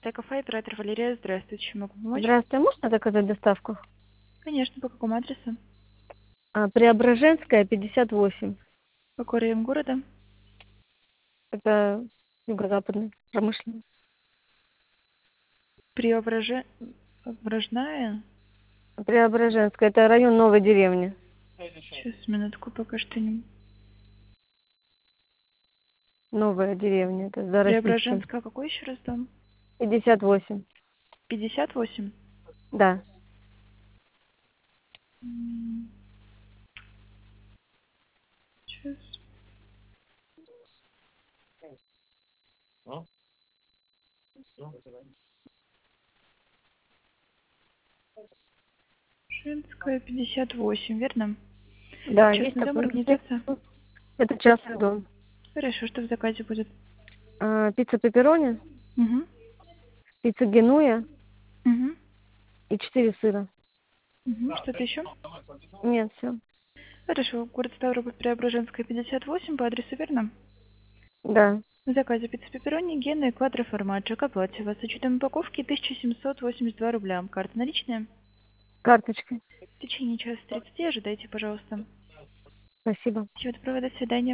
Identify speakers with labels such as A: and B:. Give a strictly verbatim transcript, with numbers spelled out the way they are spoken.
A: Экофай, оператор Валерия. Здравствуйте, чем могу помочь?
B: Здравствуйте, можно заказать доставку?
A: Конечно, по какому адресу?
B: А, Преображенская, пятьдесят восемь.
A: Какой район города?
B: Это юго-западный, промышленный.
A: Преображе... Ображная?
B: Преображенская, это район Новой деревни.
A: Сейчас, минутку, пока что не...
B: Новая деревня, это за Ростищем.
A: Преображенская, какой еще раз дом?
B: пятьдесят восемь.
A: пятьдесят восемь?
B: Да.
A: М, Сейчас. Женская, пятьдесят восемь, верно?
B: Да, есть
A: Частный дом,
B: такой.
A: организация?
B: Это частный дом.
A: Хорошо, что в заказе будет?
B: А, пицца пепперони,
A: Угу.
B: пицца генуя
A: Угу.
B: и четыре сыра.
A: Угу. Что-то еще?
B: Нет, все.
A: Хорошо, город Ставрополь, Преображенская, пятьдесят восемь, по адресу, верно?
B: Да.
A: В заказе пицца пепперони, гена и квадро формаджо. К оплате вас с учетом упаковки тысяча семьсот восемьдесят два рубля. Карта наличная?
B: Карточкой.
A: В течение часа тридцати ожидайте, пожалуйста.
B: Спасибо.
A: Всего доброго, до свидания.